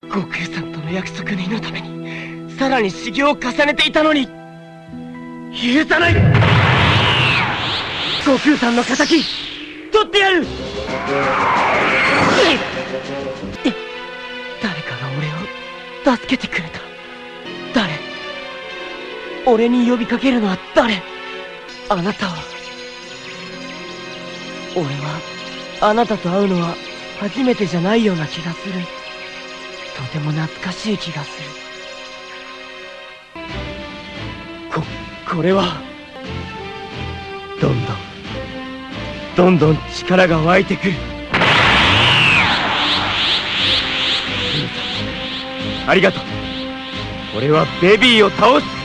悟空さんとの約束の祈るためにさらに修行を重ねていたのに許さない。悟空さんの仇取ってやる。誰かが俺を助けてくれた。誰？俺に呼びかけるのは誰？あなたは。俺はあなたと会うのは初めてじゃないような気がする。とても懐かしい気がする。これはどんどん力が湧いてくる。ありがとう。俺はベビーを倒す。